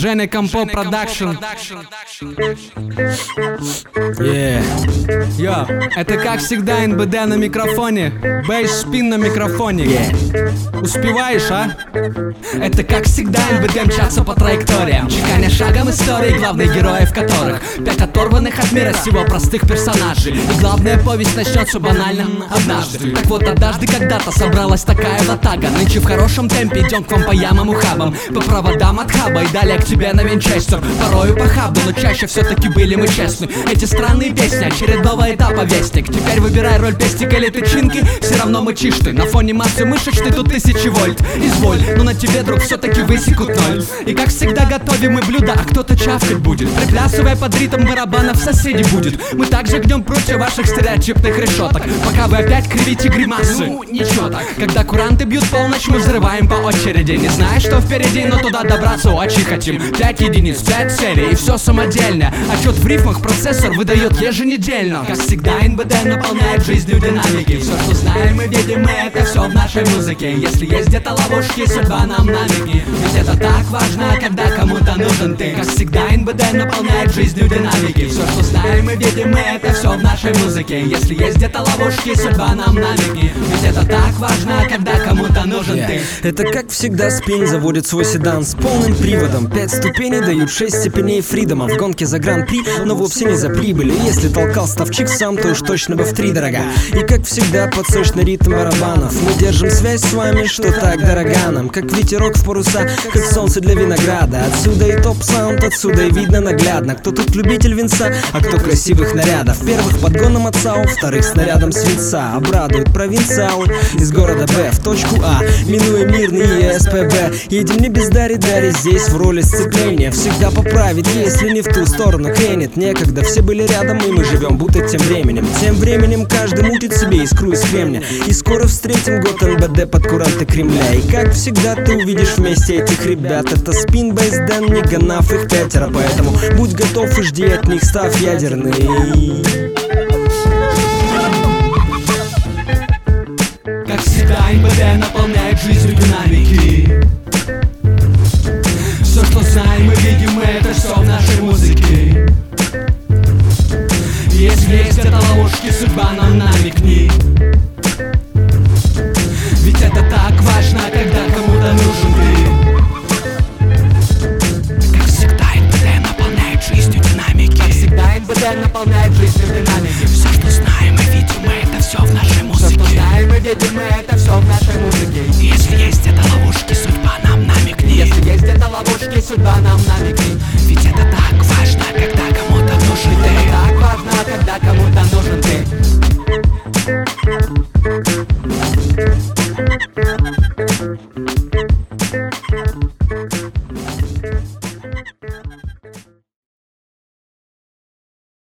Женя Компо Продакшн. Это как всегда НБД на микрофоне, бейс-спин на микрофоне. Успеваешь, а? Это как всегда НБД мчатся по траекториям, чеканя шагом истории, главные герои в которых 5 оторванных от мира сего простых персонажей. И главная повесть начнется банально однажды. Так вот, однажды когда-то собралась такая ватага. Нынче в хорошем темпе идем к вам по ямам ухабам, по проводам от хаба и далее к тебе на Винчестер. Порою похабно, но чаще все-таки были мы честны. Эти странные песни очередного этапа вестник. Теперь выбирай роль пестика или тычинки, все равно мычишь ты. На фоне массы мышечной тут 1000 вольт. Изволь, но на тебе, друг, все-таки высекут 0. И как всегда готовим мы блюда, а кто-то чавкать будет, приплясывая под ритм барабанов соседей будет. Мы также гнем против ваших стереотипных решеток, пока вы опять кривите гримасы. Ну, ничего так. Когда куранты бьют полночь, мы взрываем по очереди. Не знаю, что впереди, но туда добраться очень хотим. 5 единиц, 5 серий и все самодельно. Отчет в рифмах процессор выдает еженедельно. Как всегда НБД наполняет жизнью динамики. Все, что знаем и видим мы, это все в нашей музыке. Если есть где-то ловушки, судьба нам намеки. Ведь это так важно, когда кому-то нужен ты. Как всегда НБД наполняет жизнью динамики. Все, что знаем и видим мы, это все в нашей музыке. Если есть где-то ловушки, судьба нам намеки. Ведь это так важно, когда кому-то нужен ты. Это как всегда спин заводит свой седан с полным приводом. 5 ступеней дают 6 степеней фридома. В гонке за гран-при, но вовсе не за прибыль. И если толкал ставчик сам, то уж точно бы в 3 дорога. И как всегда под сочный ритм барабанов мы держим связь с вами, что так дорога нам. Как ветерок в паруса, как солнце для винограда. Отсюда и топ-саунд, отсюда и видно наглядно, кто тут любитель винца, а кто красивых нарядов. Первых подгоном от САУ, вторых снарядом свинца. Обрадуют провинциалы из города Б в точку А, минуя мирный ЕСПБ. Едем не без Дари-Дари, здесь в роли сцепления. Всегда поправить, если не в ту сторону кренит. Некогда все были рядом, и мы живем будто тем временем. Тем временем каждый мутит себе искру из кремня. И скоро встретим год НБД под куранты Кремля. И как всегда ты увидишь вместе этих ребят. Это спин, бейс, Дэн, Ниганав, их 5. Поэтому будь готов и жди от них став ядерный. Как всегда НБД наполняет жизнью динамики. Все, что знаем и видим мы, это все в нашей музыке. Если есть где-то ловушки, судьба нам намекни. Ведь это так важно, когда кому-то нужен ты. Как всегда НБД наполняет жизнью динамики. Как всегда НБД наполняет жизнью динамики. Все, что знаем и видим мы, это все в нашей музыке. Все, что знаем и видим мы, это все в нашей музыке. Если есть где-то ловушки, судьба нам намекни. Если есть где-то ловушки, судьба нам намекни. Ведь это так важно, когда кому-то нужен ты. Это так важно, когда кому-то нужен ты.